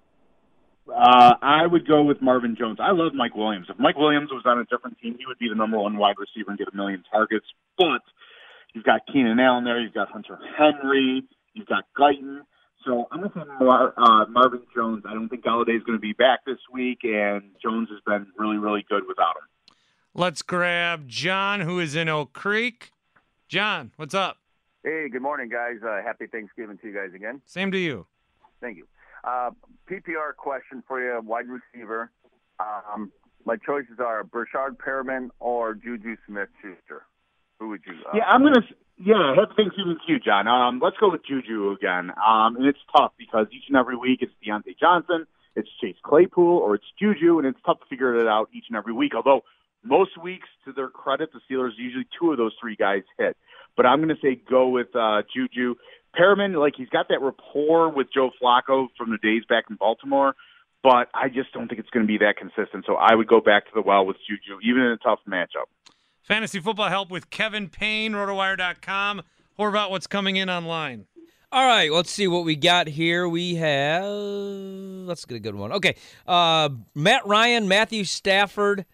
uh, I would go with Marvin Jones. I love Mike Williams. If Mike Williams was on a different team, he would be the number one wide receiver and get a million targets. But you've got Keenan Allen there. You've got Hunter Henry. You've got Guyton. So I'm going to say Mar- uh, Marvin Jones. I don't think Galladay is going to be back this week, and Jones has been really, really good without him. Let's grab John, who is in Oak Creek. John, what's up? Hey, good morning, guys. Uh, happy Thanksgiving to you guys again. Same to you. Thank you. Uh, P P R question for you, wide receiver. Um, my choices are Brashard Perriman or Juju Smith-Schuster. Who would you? Uh, Yeah, I'm going to – yeah, happy Thanksgiving to you, John. Um, let's go with Juju again. Um, and it's tough because each and every week it's Deontay Johnson, it's Chase Claypool, or it's Juju, and it's tough to figure it out each and every week. Although most weeks, to their credit, the Steelers usually two of those three guys hit. But I'm going to say go with uh, Juju. Perriman, like he's got that rapport with Joe Flacco from the days back in Baltimore, but I just don't think it's going to be that consistent. So I would go back to the well with Juju, even in a tough matchup. Fantasy football help with Kevin Payne, rotowire dot com. Or about what's coming in online. All right, let's see what we got here. We have, let's get a good one. Okay, uh, Matt Ryan, Matthew Stafford,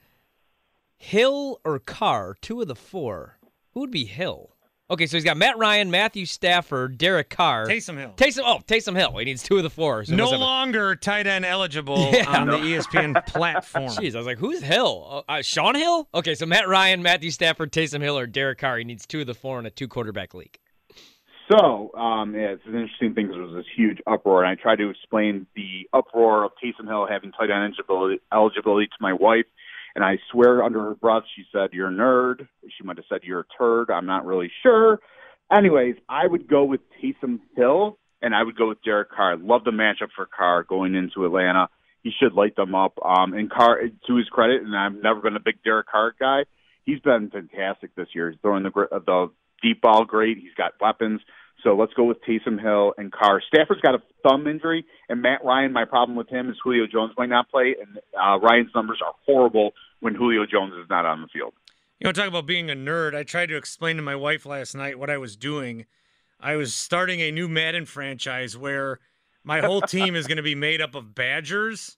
Hill or Carr, two of the four. Who would be Hill? Okay, so he's got Matt Ryan, Matthew Stafford, Derek Carr. Taysom Hill. Taysom, oh, Taysom Hill. He needs two of the four. So no what's up? longer tight end eligible Yeah. on the E S P N platform. Jeez, I was like, who's Hill? Uh, uh, Sean Hill? Okay, so Matt Ryan, Matthew Stafford, Taysom Hill, or Derek Carr. He needs two of the four in a two-quarterback league. So, um, yeah, it's an interesting thing. There was this huge uproar, and I tried to explain the uproar of Taysom Hill having tight end eligibility, eligibility to my wife, and I swear under her breath she said, "You're a nerd." She might have said, "You're a turd." I'm not really sure. Anyways, I would go with Taysom Hill, and I would go with Derek Carr. I love the matchup for Carr going into Atlanta. He should light them up. Um, and Carr, to his credit, and I've never been a big Derek Carr guy, he's been fantastic this year. He's throwing the the deep ball great. He's got weapons. So let's go with Taysom Hill and Carr. Stafford's got a thumb injury, and Matt Ryan, my problem with him is Julio Jones might not play, and uh, Ryan's numbers are horrible when Julio Jones is not on the field. You know, talk about being a nerd. I tried to explain to my wife last night what I was doing. I was starting a new Madden franchise where my whole team is going to be made up of Badgers.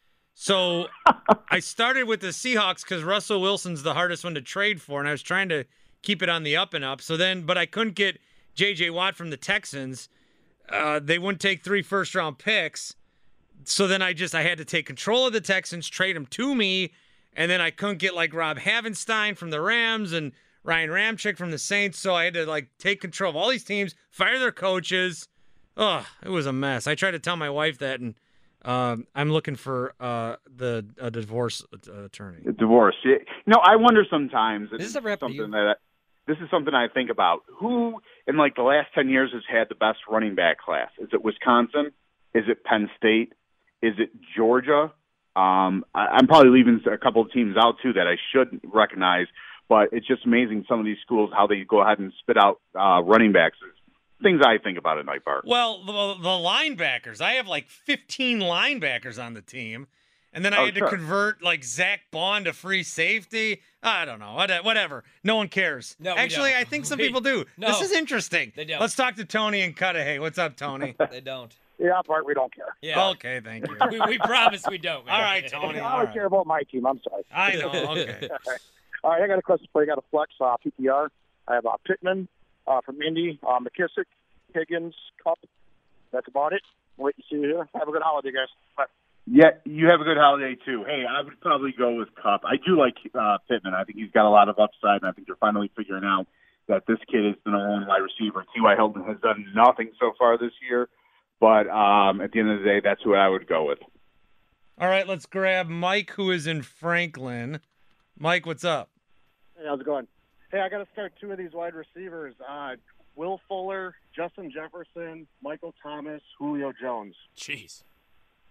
So I started with the Seahawks because Russell Wilson's the hardest one to trade for, and I was trying to keep it on the up and up. So then, but I couldn't get J J Watt from the Texans. Uh, they wouldn't take three first-round picks. So then I just I had to take control of the Texans, trade them to me, and then I couldn't get like Rob Havenstein from the Rams and Ryan Ramczyk from the Saints. So I had to like take control of all these teams, fire their coaches. Oh, it was a mess. I tried to tell my wife that, and um, I'm looking for uh, the a divorce uh, attorney. Divorce. You know, I wonder sometimes. Does this ever happen to you? Something that this is something I think about. Who in like the last ten years has had the best running back class? Is it Wisconsin? Is it Penn State? Is it Georgia? Um, I, I'm probably leaving a couple of teams out too that I should recognize, but it's just amazing some of these schools how they go ahead and spit out uh, running backs. Things I think about at night, Bart. Well, the, the linebackers. I have like fifteen linebackers on the team, and then I Oh, had sure. to convert like Zach Bond to free safety. I don't know. What- Whatever. No one cares. No, we Actually, don't. I think some We- people do. No. This is interesting. They don't. Let's talk to Tony and Cudahy. What's up, Tony? They don't. Yeah, Bart, we don't care. Yeah. Okay, thank you. we, we promise we don't. man. All right, Tony. I All don't right. care about my team. I'm sorry. I know. Okay. All right. All right, I got a question for you. I got a flex uh, P P R. I have uh, Pittman uh, from Indy, uh, McKissick, Higgins, Cup. That's about it. Wait and see you here. Have a good holiday, guys. Bye. Yeah, you have a good holiday too. Hey, I would probably go with Cup. I do like uh, Pittman. I think he's got a lot of upside, and I think they're finally figuring out that this kid is the number one wide receiver. T Y. Hilton has done nothing so far this year, but um, at the end of the day, that's who I would go with. All right, let's grab Mike, who is in Franklin. Mike, what's up? Hey, how's it going? Hey, I got to start two of these wide receivers. Uh, Will Fuller, Justin Jefferson, Michael Thomas, Julio Jones. Jeez.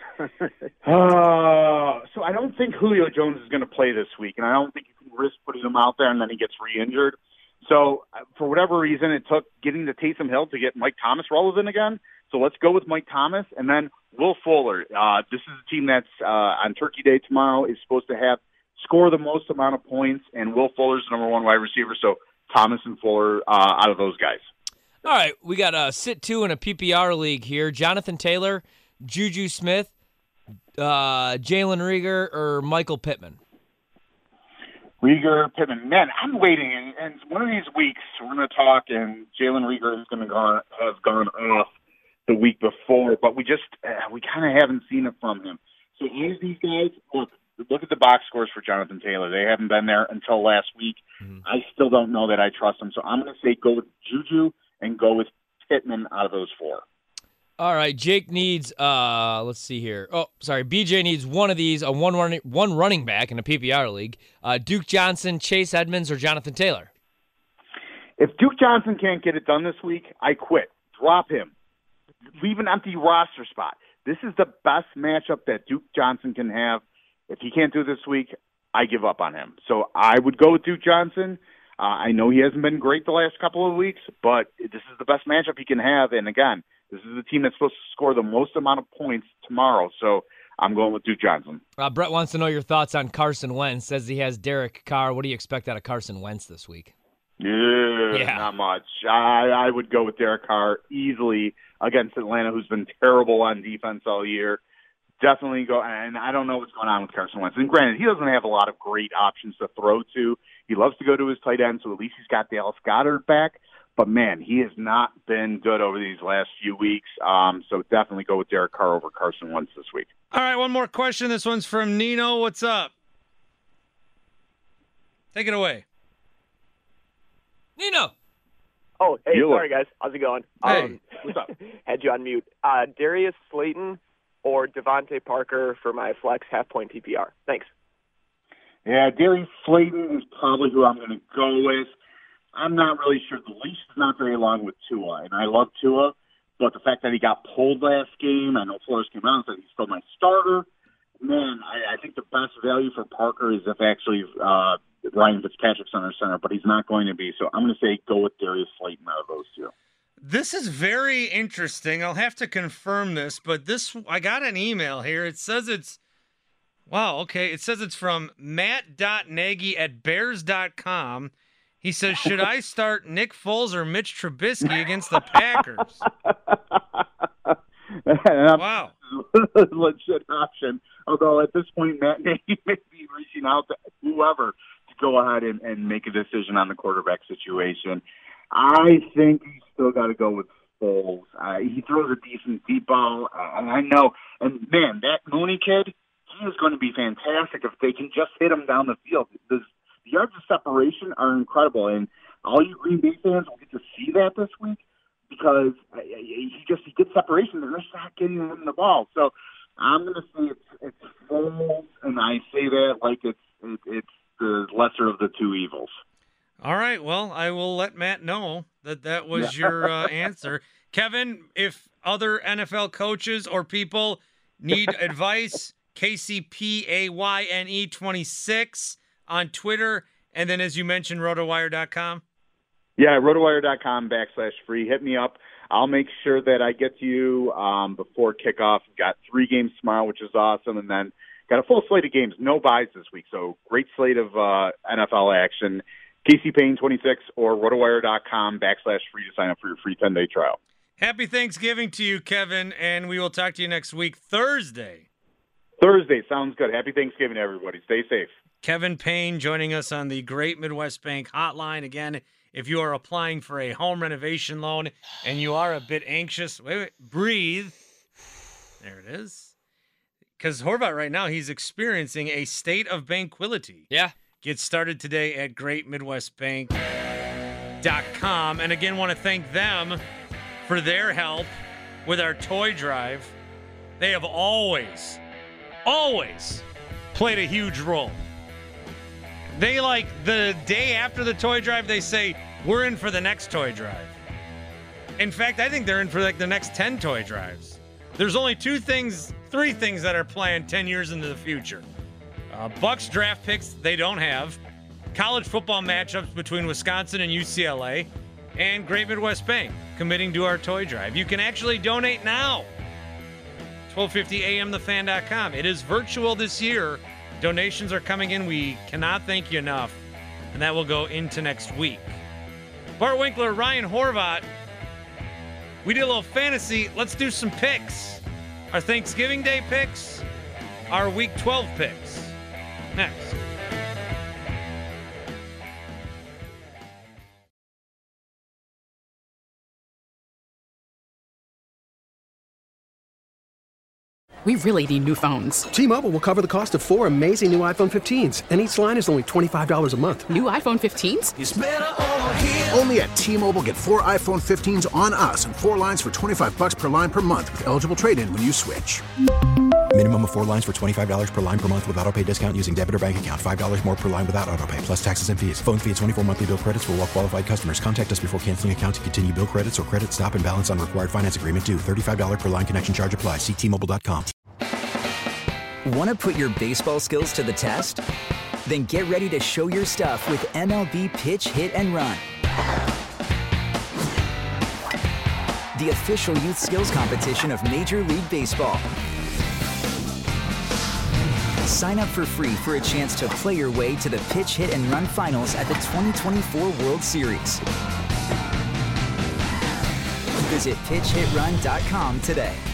Uh, so I don't think Julio Jones is going to play this week, and I don't think you can risk putting him out there and then he gets re-injured. So uh, for whatever reason, it took getting to Taysom Hill to get Mike Thomas relevant again. So let's go with Mike Thomas, and then Will Fuller. Uh, this is a team that's uh, on Turkey Day tomorrow is supposed to have score the most amount of points, and Will Fuller's the number one wide receiver. So Thomas and Fuller uh, out of those guys. All right, we got a sit two in a P P R league here. Jonathan Taylor, Juju Smith, uh, Jalen Reagor, or Michael Pittman? Reagor, Pittman. Man, I'm waiting, and, and one of these weeks we're going to talk, and Jalen Reagor is going to go, have gone off the week before, but we just uh, we kind of haven't seen it from him. So all of these guys, look, look at the box scores for Jonathan Taylor. They haven't been there until last week. Mm-hmm. I still don't know that I trust him, so I'm going to say go with Juju and go with Pittman out of those four. All right, Jake needs, uh, let's see here. Oh, sorry, B J needs one of these, a one running, one running back in a P P R league. Uh, Duke Johnson, Chase Edmonds, or Jonathan Taylor? If Duke Johnson can't get it done this week, I quit. Drop him. Leave an empty roster spot. This is the best matchup that Duke Johnson can have. If he can't do it this week, I give up on him. So I would go with Duke Johnson. Uh, I know he hasn't been great the last couple of weeks, but this is the best matchup he can have. And again, this is the team that's supposed to score the most amount of points tomorrow. So I'm going with Duke Johnson. Uh, Brett wants to know your thoughts on Carson Wentz. Says he has Derek Carr. What do you expect out of Carson Wentz this week? Yeah, yeah. Not much. I, I would go with Derek Carr easily against Atlanta, who's been terrible on defense all year. Definitely go, and I don't know what's going on with Carson Wentz. And granted, he doesn't have a lot of great options to throw to. He loves to go to his tight end, so at least he's got Dallas Goedert back. But, man, he has not been good over these last few weeks. Um, so definitely go with Derek Carr over Carson Wentz this week. All right, one more question. This one's from Nino. What's up? Take it away. Nino. Oh, hey, Bueller. sorry, guys. How's it going? Hey, um, what's up? Had you on mute. Uh, Darius Slayton or Devontae Parker for my flex half-point P P R? Thanks. Yeah, Darius Slayton is probably who I'm going to go with. I'm not really sure. The leash is not very long with Tua, and I love Tua, but the fact that he got pulled last game, I know Flores came out and said he's still my starter. Man, I, I think the best value for Parker is if actually uh, Ryan Fitzpatrick's under center, but he's not going to be. So I'm going to say go with Darius Slayton out of those two. This is very interesting. I'll have to confirm this, but this I got an email here. It says it's wow, okay. It says it's from Matt dot Nagy at Bears dot com. He says, should I start Nick Foles or Mitch Trubisky against the Packers? Wow. Legit option. Although at this point, Matt Nagy may be reaching out to whoever to go ahead and, and make a decision on the quarterback situation. I think he's still got to go with Foles. Uh, he throws a decent deep ball, uh, and I know. And, man, that Mooney kid, he is going to be fantastic if they can just hit him down the field. The yards of separation are incredible, and all you Green Bay fans will get to see that this week because he just he gets separation, and they're just not getting him the ball. So I'm going to say it's, it's Foles, and I say that like it's it, it's the lesser of the two evils. All right, well, I will let Matt know that that was yeah. your uh, answer. Kevin, if other N F L coaches or people need advice, K C P A Y N E twenty-six on Twitter, and then as you mentioned, rotowire dot com. Yeah, rotowire dot com backslash free. Hit me up. I'll make sure that I get to you um, before kickoff. We've got three games tomorrow, which is awesome, and then got a full slate of games, no buys this week, so great slate of uh, N F L action. K C Payne twenty-six or rotowire dot com backslash free to sign up for your free ten-day trial. Happy Thanksgiving to you, Kevin, and we will talk to you next week, Thursday. Thursday, sounds good. Happy Thanksgiving, everybody. Stay safe. Kevin Payne joining us on the Great Midwest Bank hotline. Again, if you are applying for a home renovation loan and you are a bit anxious, wait, wait, breathe. There it is. Because Horvat right now, he's experiencing a state of banquility. Yeah. Get started today at great midwest bank dot com. And again, want to thank them for their help with our toy drive. They have always, always played a huge role. They, like, the day after the toy drive, they say, we're in for the next toy drive. In fact, I think they're in for, like, the next ten toy drives. There's only two things, three things that are planned ten years into the future. Uh, Bucks draft picks they don't have, college football matchups between Wisconsin and U C L A, and Great Midwest Bank committing to our toy drive. You can actually donate now. twelve fifty A M the fan dot com. It is virtual this year. Donations are coming in. We cannot thank you enough. And that will go into next week. Bart Winkler, Ryan Horvat. We did a little fantasy. Let's do some picks. Our Thanksgiving Day picks, our Week twelve picks. Next. We really need new phones. T-Mobile will cover the cost of four amazing new iPhone fifteens, and each line is only twenty-five dollars a month. New iPhone fifteens? It's better over here. Only at T-Mobile, get four iPhone fifteens on us and four lines for twenty-five bucks per line per month with eligible trade-in when you switch. Minimum of four lines for twenty-five dollars per line per month with autopay discount using debit or bank account. five dollars more per line without autopay, plus taxes and fees. Phone fee at twenty-four monthly bill credits for well-qualified customers. Contact us before canceling account to continue bill credits or credit stop and balance on required finance agreement due. thirty-five dollars per line connection charge applies. See T Mobile dot com. Want to put your baseball skills to the test? Then get ready to show your stuff with M L B Pitch, Hit, and Run. The official youth skills competition of Major League Baseball. Sign up for free for a chance to play your way to the Pitch, Hit, and Run finals at the twenty twenty-four World Series. Visit pitch hit run dot com today.